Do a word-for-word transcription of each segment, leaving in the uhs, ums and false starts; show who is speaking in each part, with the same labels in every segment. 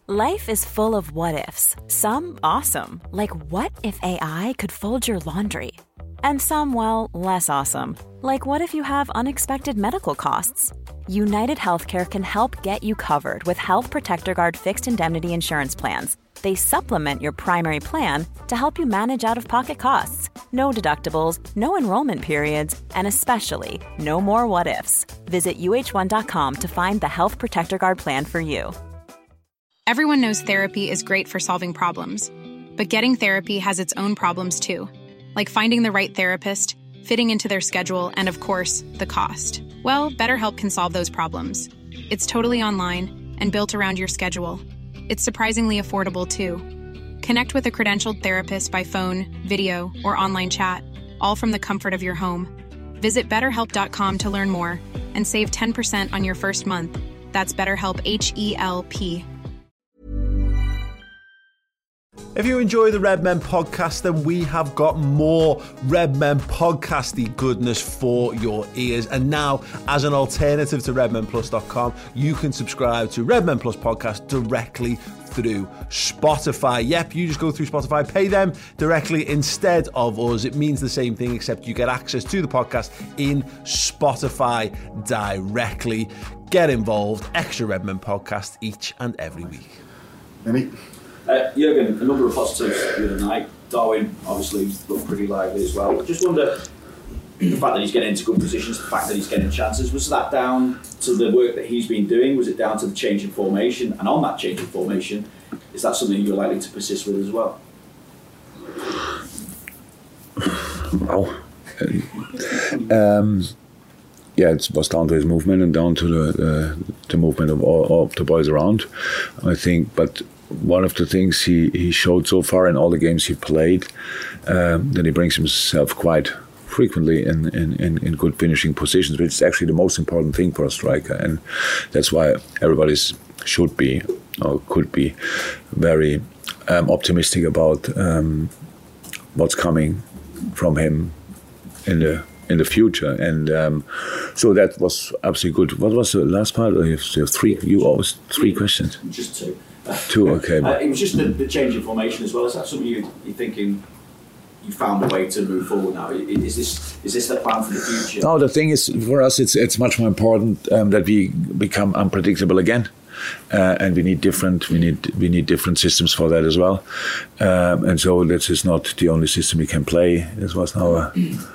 Speaker 1: Life is full of what-ifs. Some awesome, like what if A I could fold your laundry? And some, well, less awesome, like what if you have unexpected medical costs? United Healthcare can help get you covered with Health Protector Guard fixed indemnity insurance plans. They supplement your primary plan to help you manage out-of-pocket costs. No deductibles, no enrollment periods, and especially no more what-ifs. Visit U H one dot com to find the Health Protector Guard plan for you.
Speaker 2: Everyone knows therapy is great for solving problems, but getting therapy has its own problems too, like finding the right therapist, fitting into their schedule, and of course, the cost. Well, BetterHelp can solve those problems. It's totally online and built around your schedule. It's surprisingly affordable too. Connect with a credentialed therapist by phone, video, or online chat, all from the comfort of your home. Visit better help dot com to learn more and save ten percent on your first month. That's BetterHelp, H E L P.
Speaker 3: If you enjoy the Red Men podcast, then we have got more Red Men podcasty goodness for your ears. And now, as an alternative to redmen plus dot com, you can subscribe to Red Men Plus podcast directly through Spotify. Yep, you just go through Spotify, pay them directly instead of us. It means the same thing, except you get access to the podcast in Spotify directly. Get involved. Extra Red Men podcast each and every week.
Speaker 4: Any?
Speaker 5: Uh, Jurgen, a number of positives the other night. Darwin obviously looked pretty lively as well. Just wonder, the fact that he's getting into good positions, the fact that he's getting chances, was that down to the work that he's been doing? Was it down to the change in formation? And on that change in formation, is that something you're likely to persist with as well?
Speaker 4: Oh. Um, yeah, it was down to his movement and down to the, uh, the movement of all of the boys around, I think. But one of the things he, he showed so far in all the games he played, um, that he brings himself quite frequently in, in, in, in good finishing positions, which is actually the most important thing for a striker. And that's why everybody should be, or could be, very um, optimistic about um, what's coming from him in the in the future. And um, so that was absolutely good. What was the last part? You have three, you always three questions?
Speaker 5: Just two.
Speaker 4: Two, okay.
Speaker 5: Uh, it was just the, the change in formation as well. Is that something you, you're thinking you found a way to move forward now? Is this is this the plan for the future?
Speaker 4: No, the thing is, for us, it's it's much more important um, that we become unpredictable again, uh, and we need different we need we need different systems for that as well. Um, and so this is not the only system we can play. This was now a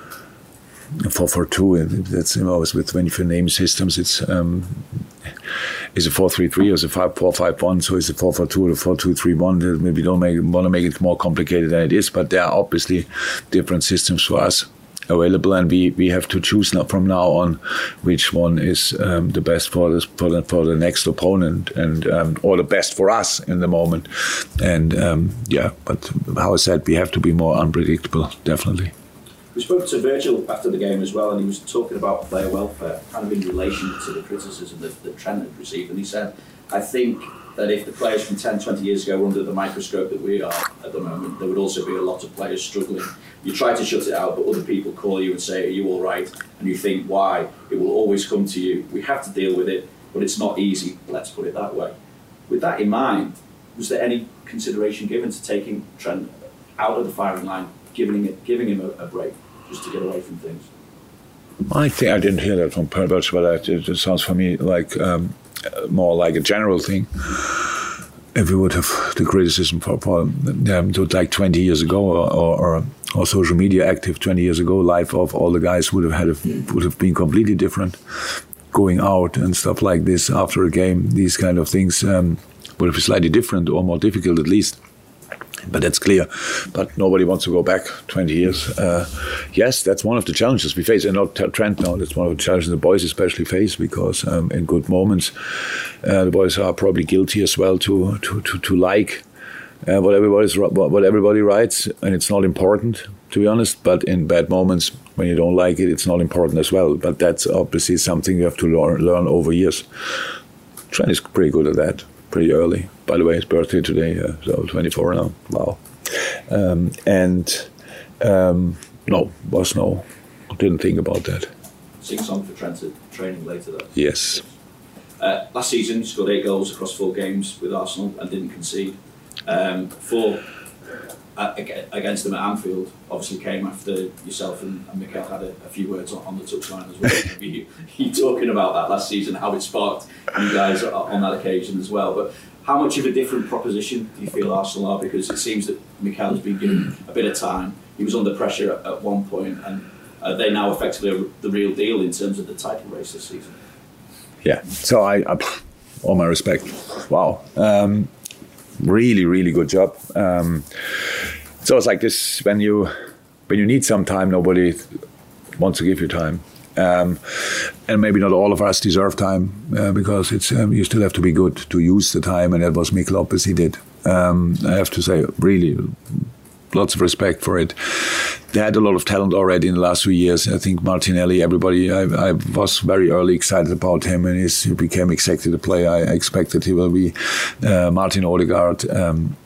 Speaker 4: four four two. That's always with when you name systems, it's. Um, Is it four three three or is it five four five one? So is it four four two or four two three one? Maybe don't make, want to make it more complicated than it is, but there are obviously different systems for us available, and we, we have to choose now, from now on, which one is um, the best for this for the, for the next opponent, and um, or the best for us in the moment. And um, yeah, but how I said, we have to be more unpredictable, definitely.
Speaker 5: We spoke to Virgil after the game as well, and he was talking about player welfare, kind of in relation to the criticism that, that Trent had received. And he said, I think that if the players from ten, twenty years ago were under the microscope that we are at the moment, there would also be a lot of players struggling. You try to shut it out, but other people call you and say, are you all right? And you think, why? It will always come to you. We have to deal with it, but it's not easy, let's put it that way. With that in mind, was there any consideration given to taking Trent out of the firing line, giving, it, giving him a, a break? Just to get away from things?
Speaker 4: I think I didn't hear that from Pervert, but it, it sounds for me like um, more like a general thing. If we would have the criticism for, for um, to like twenty years ago, or, or, or social media active twenty years ago, life of all the guys would have had a, would have been completely different. Going out and stuff like this after a game, these kind of things um, would have been slightly different or more difficult at least. But that's clear. But nobody wants to go back twenty years. Uh, yes, that's one of the challenges we face. And not Trent now, that's one of the challenges the boys especially face, because um, in good moments, uh, the boys are probably guilty as well to to to, to like uh, what everybody's what everybody writes, and it's not important, to be honest. But in bad moments, when you don't like it, it's not important as well. But that's obviously something you have to learn, learn over years. Trent is pretty good at that. Pretty early. By the way, his birthday today, uh, so twenty-four now. Wow. Um, and um, no, was no, didn't think about that.
Speaker 5: Sing song for Trent training later though.
Speaker 4: Yes.
Speaker 5: Uh, last season, he scored eight goals across four games with Arsenal and didn't concede. Um, four uh, against them at Anfield obviously came after yourself and, and Mikel had a, a few words on, on the touchline as well. Maybe you, you talking about that last season, how it sparked you guys on that occasion as well. But how much of a different proposition do you feel Arsenal are? Because it seems that Mikel has been given a bit of time. He was under pressure at, at one point, and are they now effectively a, the real deal in terms of the title race this season?
Speaker 4: Yeah, so I, I all my respect. Wow. Um, really, really good job. Um, so it's like this, when you when you need some time, nobody wants to give you time. Um, and maybe not all of us deserve time uh, because it's um, you still have to be good to use the time, and that was Mikel Lopez, he did. Um, I have to say, really, lots of respect for it. They had a lot of talent already in the last few years. I think Martinelli, everybody, I, I was very early excited about him, and he's, he became exactly the player I expected he will be. Uh, Martin Odegaard. Um,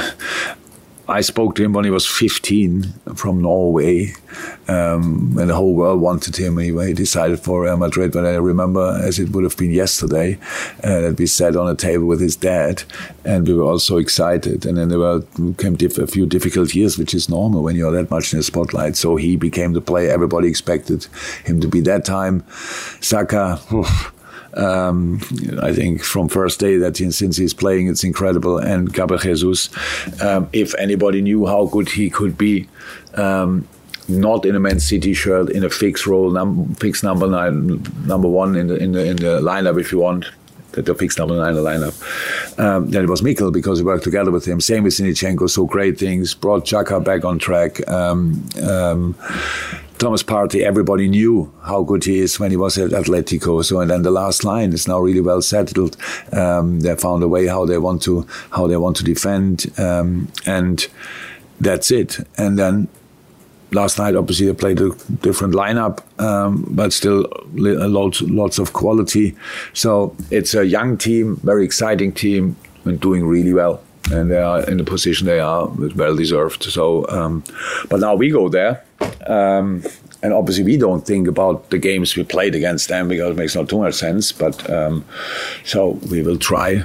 Speaker 4: I spoke to him when he was fifteen from Norway, um, and the whole world wanted him. He, he decided for Real Madrid. But I remember, as it would have been yesterday, uh, that we sat on a table with his dad, and we were all so excited. And then there were came diff- a few difficult years, which is normal when you're that much in the spotlight. So he became the player everybody expected him to be that time. Saka. Oof. Um, I think from first day that he, since he's playing, it's incredible. And Gabriel Jesus, um, if anybody knew how good he could be, um, not in a Man City shirt, in a fixed role, num- fixed number nine, number one in the in the in the lineup, if you want. The fixed number nine in the lineup. Um, then it was Mikel, because we worked together with him. Same with Zinchenko, so great things. Brought Xhaka back on track. Um, um, Thomas Partey, everybody knew how good he is when he was at Atletico. So, and then the last line is now really well settled. Um, they found a way how they want to how they want to defend, um, and that's it. And then last night, obviously, they played a different lineup, um, but still lots lots of quality. So it's a young team, very exciting team, and doing really well. And they are in the position they are, well deserved. So, um, but now we go there, um, and obviously we don't think about the games we played against them because it makes not too much sense. But um, so we will try,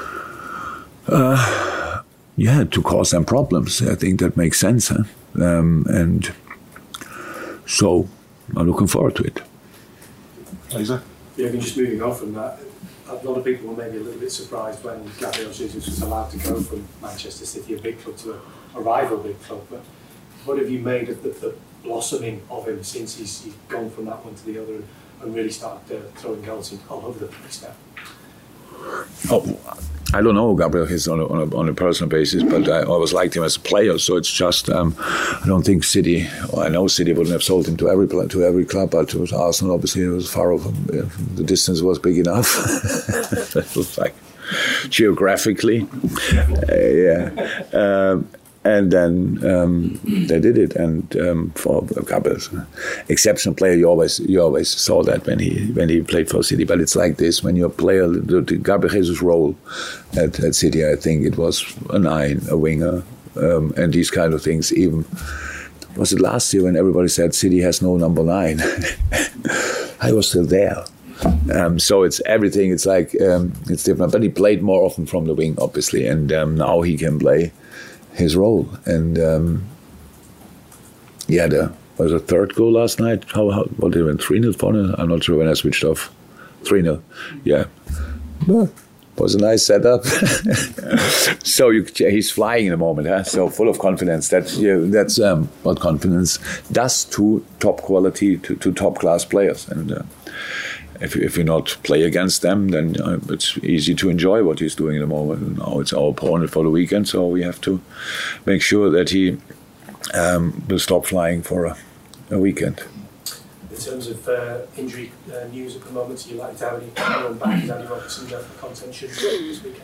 Speaker 4: uh, yeah, to cause them problems. I think that makes sense, huh? Um, and so I'm looking forward to it.
Speaker 6: Lisa? Yeah, I mean, just moving on from that. A lot of people were maybe a little bit surprised when Gabriel Jesus was allowed to go from Manchester City, a big club, to a, a rival big club. But what have you made of the, the blossoming of him since he's, he's gone from that one to the other and really started uh, throwing goals in all over the place now?
Speaker 4: Oh, I don't know Gabriel is on a, on a, on a personal basis, but I always liked him as a player. So it's just um, I don't think City. Well, I know City wouldn't have sold him to every to every club, but to Arsenal, obviously, it was far off. The distance was big enough. It was like geographically, uh, yeah. Um, And then um, they did it, and um, for Gabriel's exceptional player, you always you always saw that when he when he played for City. But it's like this: when you're a player, the, the Gabriel Jesus' role at, at City, I think it was a nine, a winger, um, and these kind of things. Even was it last year when everybody said City has no number nine? I was still there. Um, so it's everything. It's like um, it's different. But he played more often from the wing, obviously, and um, now he can play his role. And um, yeah, there was a third goal last night. How, how what did it went three nil, four nil? I'm not sure when I switched off. three nil, yeah. Well, was a nice setup. So you, he's flying in the moment, huh? So full of confidence. That yeah, that's um, what confidence does to top quality, to, to top class players. And uh, if if you not play against them, then uh, it's easy to enjoy what he's doing in the moment. And now it's our opponent for the weekend, so we have to make sure that he um, will stop flying for a, a weekend.
Speaker 6: In terms of uh, injury uh, news at the moment, are you likely to have any anyone back? Is anyone for contention this weekend?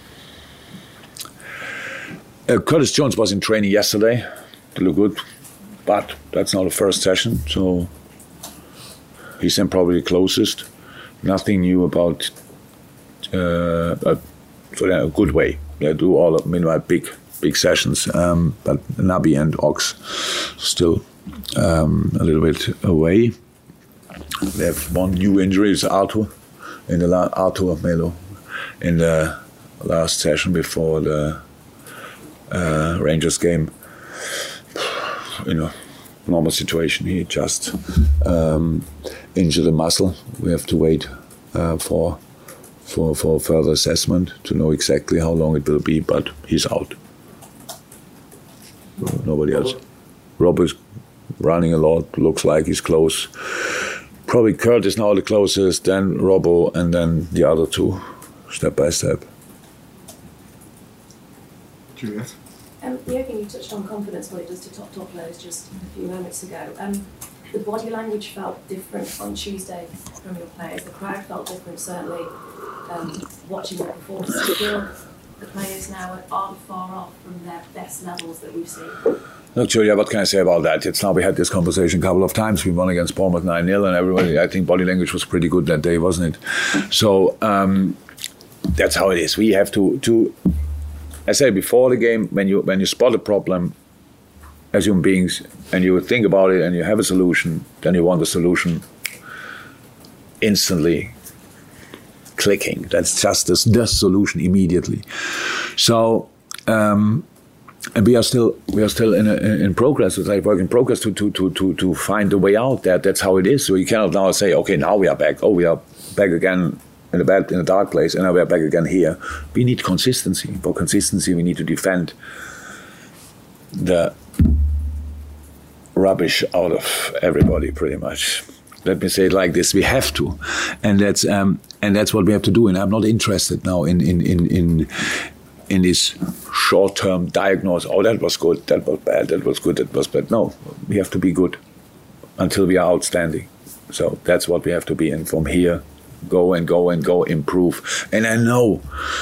Speaker 4: Uh, Curtis Jones was in training yesterday. They look good, but that's not the first session, so he's then probably the closest. Nothing new about uh, a, so a good way. They do all of meanwhile big big sessions, um, but Naby and Ox still um, a little bit away. They have one new injury, it's Arthur. in the la- Arthur Melo in the last session before the uh, Rangers game. You know, normal situation. He just um, injured a muscle. We have to wait uh, for for for further assessment to know exactly how long it will be. But he's out. Nobody else. Rob is running a lot. Looks like he's close. Probably Kurt is now the closest. Then Robbo, and then the other two, step by step.
Speaker 7: Juliet.
Speaker 8: Um, Jürgen, you touched on confidence, what it does to top top players just a few moments ago. Um, the body language felt different on Tuesday from your players. The crowd felt different, certainly. Um, watching the performance, do you feel the players now are far off from their best levels that we've seen?
Speaker 4: Look, Julia, what can I say about that? It's now we had this conversation a couple of times. We won against Bournemouth nine nil, and everybody, I think body language was pretty good that day, wasn't it? So um, that's how it is. We have to, to, I said before the game, when you when you spot a problem as human beings, and you think about it and you have a solution, then you want the solution instantly clicking. That's just the, the solution immediately. So, um, and we are still we are still in a, in progress. It's like work in progress to to to to to find a way out. That that's how it is. So you cannot now say, okay, now we are back. Oh, we are back again in a bad in a dark place, and now we are back again here. We need consistency. For consistency, we need to defend the rubbish out of everybody, pretty much. Let me say it like this: we have to, and that's um, and that's what we have to do. And I'm not interested now in in in in, in this short-term diagnosis. Oh, that was good, that was bad, that was good, that was bad. No, we have to be good until we are outstanding. So that's what we have to be. And from here, go and go and go, improve. And I know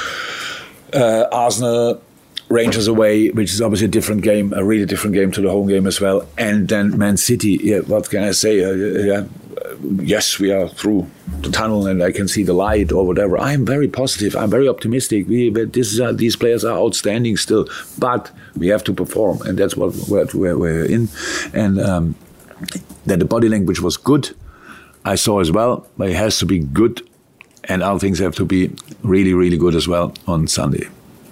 Speaker 4: uh, Arsenal, Rangers away, which is obviously a different game, a really different game to the home game as well. And then Man City. Yeah, what can I say? Uh, yeah. Yes, we are through the tunnel and I can see the light or whatever. I'm very positive. I'm very optimistic. We, this is, uh, these players are outstanding still, but we have to perform, and that's what we're, we're in. And um, that the body language was good, I saw as well, but it has to be good, and other things have to be really, really good as well on Sunday.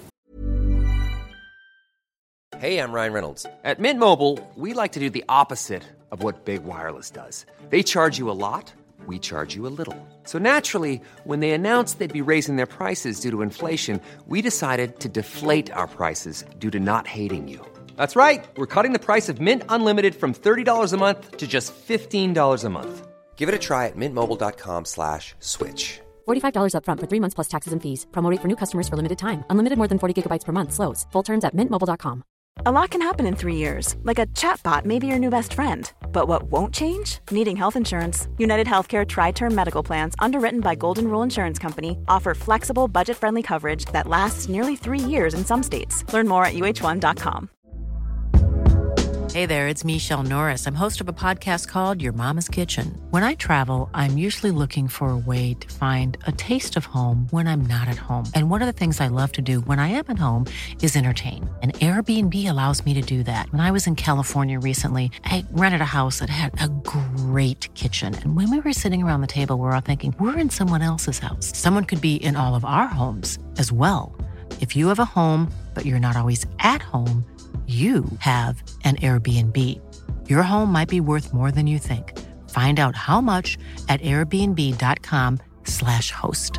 Speaker 9: Hey, I'm Ryan Reynolds. At Mint Mobile, we like to do the opposite of what Big Wireless does. They charge you a lot, we charge you a little. So naturally, when they announced they'd be raising their prices due to inflation, we decided to deflate our prices due to not hating you. That's right. We're cutting the price of Mint Unlimited from thirty dollars a month to just fifteen dollars a month. Give it a try at mintmobile.com slash switch.
Speaker 10: forty-five dollars up front for three months plus taxes and fees. Promo rate for new customers for limited time. Unlimited more than forty gigabytes per month slows. Full terms at mint mobile dot com.
Speaker 1: A lot can happen in three years, like a chatbot may be your new best friend. But what won't change? Needing health insurance. United Healthcare Tri-Term Medical Plans, underwritten by Golden Rule Insurance Company, offer flexible, budget-friendly coverage that lasts nearly three years in some states. Learn more at U H one dot com.
Speaker 11: Hey there, it's Michelle Norris. I'm host of a podcast called Your Mama's Kitchen. When I travel, I'm usually looking for a way to find a taste of home when I'm not at home. And one of the things I love to do when I am at home is entertain. And Airbnb allows me to do that. When I was in California recently, I rented a house that had a great kitchen. And when we were sitting around the table, we were all thinking, we're in someone else's house. Someone could be in all of our homes as well. If you have a home, but you're not always at home, you have an Airbnb. Your home might be worth more than you think. Find out how much at airbnb.com slash host.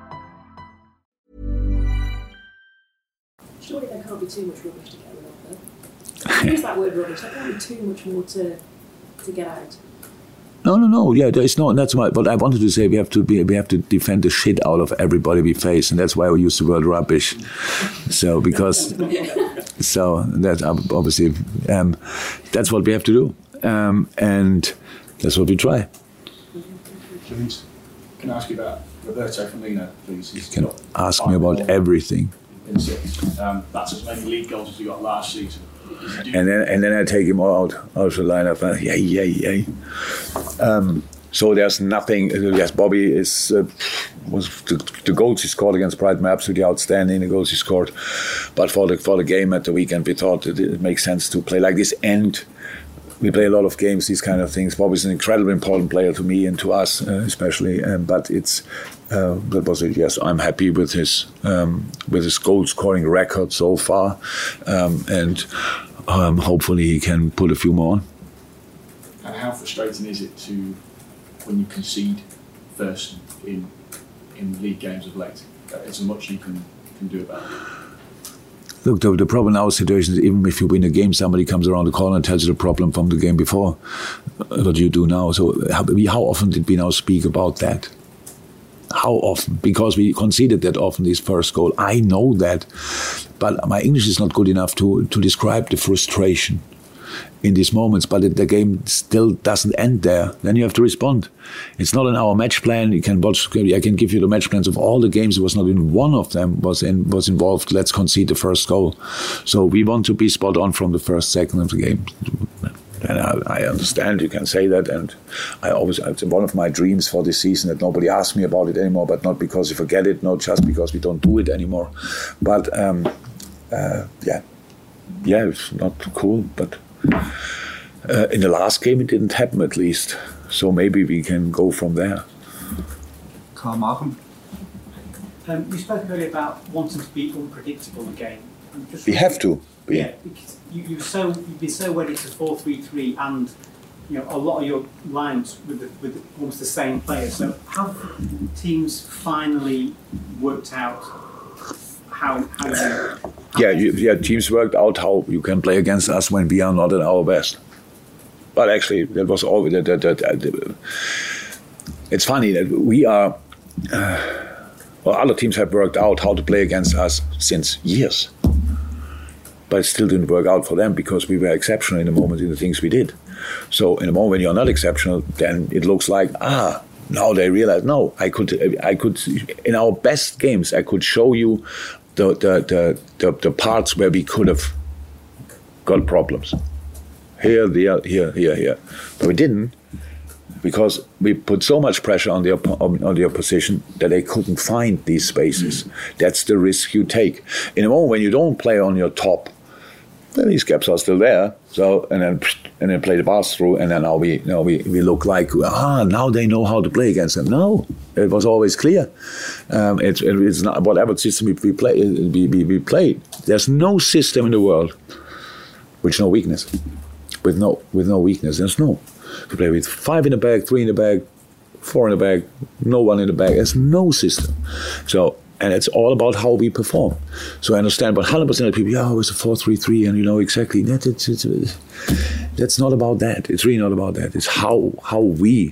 Speaker 8: Surely there can't be too much rubbish to get rid of, though. Use that word rubbish. There can't be too much more to to get out.
Speaker 4: No, no, no. Yeah, it's not. That's my. But I wanted to say we have to be. We have to defend the shit out of everybody we face, and that's why we use the word rubbish. So because, so that obviously, um, that's what we have to do, um, and that's what we try.
Speaker 7: James, can I ask you about Roberto Firmino, please? He's
Speaker 4: you can ask me about everything.
Speaker 7: In six. Um, that's as many league goals as he got last season.
Speaker 4: And then and then I take him out out of the lineup. And yay, yay, yay. Um, so there's nothing. Yes, Bobby is uh, was the, the goals he scored against Brighton were absolutely outstanding. The goals he scored, but for the for the game at the weekend, we thought it, it makes sense to play like this. And we play a lot of games, these kind of things. Bob is an incredibly important player to me and to us, uh, especially. Um, but it's uh, that was it. Yes, I'm happy with his um, with his goal scoring record so far, um, and um, hopefully he can put a few more on.
Speaker 7: And how frustrating is it to when you concede first in in league games of late? It's as much you can can do about it.
Speaker 4: Look, the, the problem in our situation is even if you win a game, somebody comes around the corner and tells you the problem from the game before. What do you do now? So how, how often did we now speak about that? How often? Because we conceded that often, this first goal. I know that. But my English is not good enough to, to describe the frustration in these moments, but it, the game still doesn't end there. Then you have to respond. It's not in our match plan. You can watch. I can give you the match plans of all the games. It was not in one of them was in, was involved. Let's concede the first goal. So we want to be spot on from the first second of the game. And I, I understand you can say that, and I always it's one of my dreams for this season that nobody asks me about it anymore. But not because you forget it, not just because we don't do it anymore. But um, uh, yeah, yeah, it's not cool, but. Uh, in the last game, it didn't happen at least. So maybe we can go from there.
Speaker 12: Carl Markham.
Speaker 6: Um, you spoke earlier about wanting to be unpredictable again.
Speaker 4: Just we have to. Be.
Speaker 6: Yeah, because you, you've so you've been so wedded to four three three, and you know a lot of your lines with the, with almost the same players. So how teams finally worked out how how you.
Speaker 4: Yeah, you, yeah. Teams worked out how you can play against us when we are not at our best. But actually, that was always that. that, that, that it's funny that we are. Uh, well, other teams have worked out how to play against us since years, but it still didn't work out for them because we were exceptional in the moment in the things we did. So in the moment when you're not exceptional, then it looks like ah. Now they realize no. I could. I could. In our best games, I could show you. The, the, the, the, the parts where we could have got problems. Here, there, here, here, here. But we didn't because we put so much pressure on the, op- on the opposition that they couldn't find these spaces. That's the risk you take. In a moment when you don't play on your top, then these gaps are still there. So and then and then play the pass through, and then now we now we, we look like ah now they know how to play against them. No, it was always clear. Um, it, it, it's not whatever system we, we play. We, we, we play. There's no system in the world with no weakness. With no with no weakness. There's no. We play with five in the bag, three in the bag, four in the bag, no one in the bag. There's no system. So. And it's all about how we perform. So I understand, but one hundred percent of people, yeah, oh, it's a four three three, and you know exactly. That, it's, it's, it's, that's not about that. It's really not about that. It's how how we,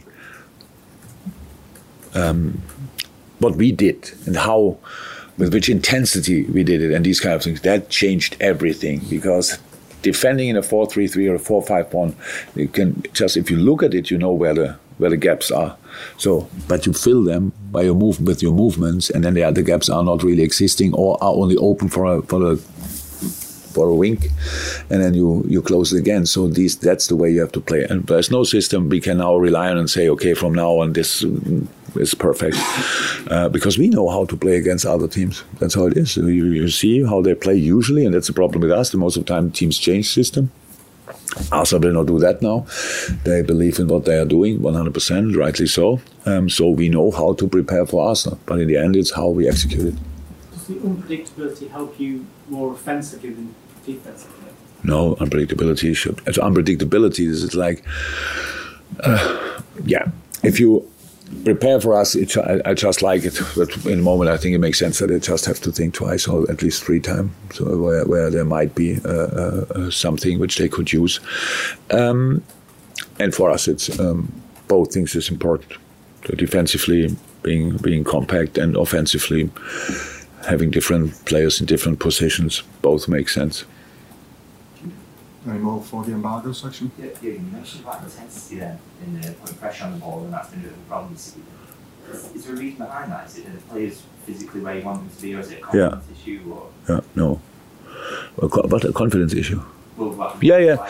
Speaker 4: um, what we did, and how, with which intensity we did it, and these kind of things. That changed everything because defending in a four three three or a four five one, you can just if you look at it, you know where the where the gaps are. So, but you fill them by your move with your movements, and then the other gaps are not really existing or are only open for a for a for a wink, and then you you close it again. So these that's the way you have to play. And there's no system we can now rely on and say, okay, from now on this is perfect, uh, because we know how to play against other teams. That's how it is. So you, you see how they play usually, and that's the problem with us. The most of the time, teams change system. Arsenal will not do that now. They believe in what they are doing, one hundred percent, rightly so. Um, so we know how to prepare for Arsenal. But in the end, it's how we execute it.
Speaker 6: Does the unpredictability help you more offensively than defensively?
Speaker 4: No, unpredictability should. It's unpredictability is like, uh, yeah, if you prepare for us, it, I, I just like it. But in the moment, I think it makes sense that they just have to think twice or at least three times. So where, where there might be uh, uh, something which they could use. Um, and for us, it's um, both things is important. So defensively being being compact and offensively having different players in different positions. Both make sense.
Speaker 12: Any more for the embargo section?
Speaker 13: Yeah, yeah, you mentioned about intensity then in the putting pressure on the ball, and that's been a bit of a problem this season. Is, is there a reason behind that? Is it the players physically where you want them to be, or is it a confidence yeah. issue? Or?
Speaker 4: Yeah, no. Well, but a confidence issue.
Speaker 13: Well, what,
Speaker 4: yeah, yeah.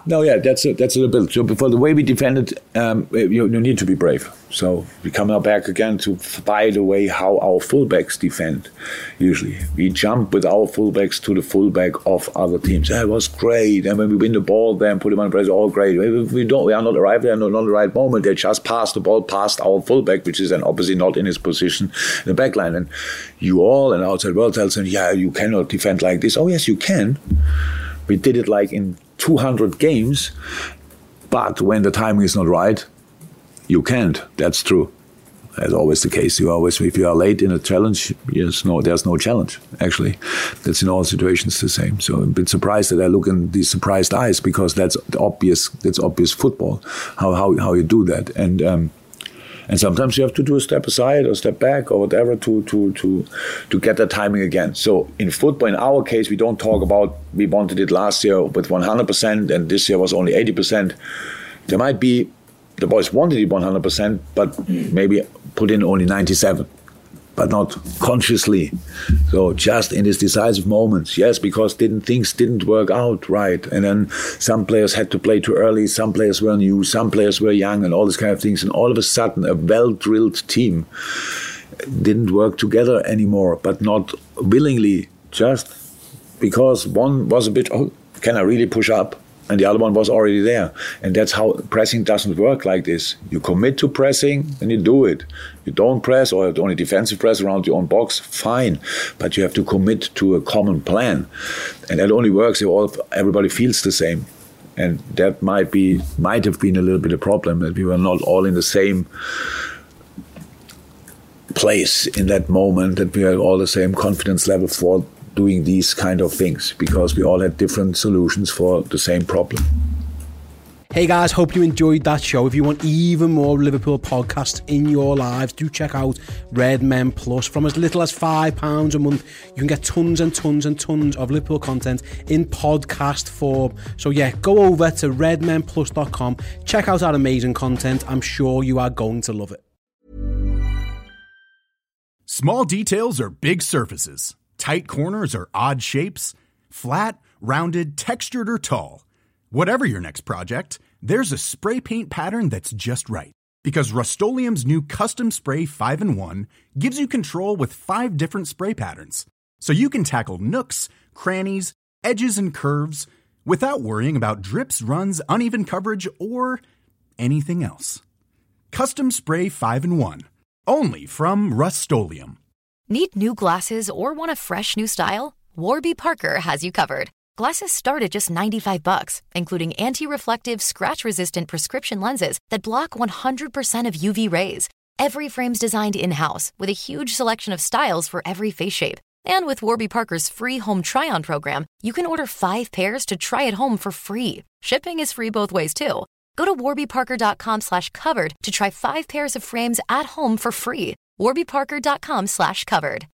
Speaker 4: No, yeah, that's a, that's a little bit. So for the way we defended, um, you, you need to be brave. So we come now back again to, by the way, how our fullbacks defend. Usually we jump with our fullbacks to the fullback of other teams. That was great. And when we win the ball, then put them on press, all great. We don't. We are not arrived there, not, not the right moment. They just pass the ball past our fullback, which is then obviously not in his position in the back line. And you all and outside world tells them, yeah, you cannot defend like this. Oh yes, you can. We did it like in two hundred games, but when the timing is not right, you can't. That's true. That's always the case. You always, if you are late in a challenge, yes, no, there's no challenge. Actually, that's in all situations the same. So I'm a bit surprised that I look in these surprised eyes, because that's obvious. That's obvious football. How how how you do that, and um, and sometimes you have to do a step aside or step back or whatever to to to to get that timing again. So in football, in our case, we don't talk about we wanted it last year with one hundred percent and this year was only eighty percent. There might be. The boys wanted it one hundred percent, but maybe put in only ninety-seven, but not consciously. So just in these decisive moments, yes, because didn't things didn't work out right, and then some players had to play too early, some players were new, some players were young, and all these kind of things. And all of a sudden, a well-drilled team didn't work together anymore, but not willingly, just because one was a bit, oh, can I really push up? And the other one was already there. And that's how pressing doesn't work like this. You commit to pressing, and you do it. You don't press, or only defensive press around your own box, fine. But you have to commit to a common plan. And that only works if all, everybody feels the same. And that might be, might have been a little bit a problem, that we were not all in the same place in that moment, that we had all the same confidence level for doing these kind of things, because we all had different solutions for the same problem.
Speaker 14: Hey guys, hope you enjoyed that show. If you want even more Liverpool podcasts in your lives, do check out Red Men Plus. From as little as five pounds a month, you can get tons and tons and tons of Liverpool content in podcast form. So yeah, go over to red men plus dot com, check out our amazing content. I'm sure you are going to love it.
Speaker 15: Small details are big surfaces. Tight corners or odd shapes, flat, rounded, textured, or tall. Whatever your next project, there's a spray paint pattern that's just right. Because Rust-Oleum's new Custom Spray five in one gives you control with five different spray patterns. So you can tackle nooks, crannies, edges, and curves without worrying about drips, runs, uneven coverage, or anything else. Custom Spray five in one. Only from Rust-Oleum.
Speaker 16: Need new glasses or want a fresh new style? Warby Parker has you covered. Glasses start at just ninety-five bucks, including anti-reflective, scratch-resistant prescription lenses that block one hundred percent of U V rays. Every frame's designed in-house with a huge selection of styles for every face shape. And with Warby Parker's free home try-on program, you can order five pairs to try at home for free. Shipping is free both ways, too. Go to warby parker dot com slash covered to try five pairs of frames at home for free. warby parker dot com slash covered.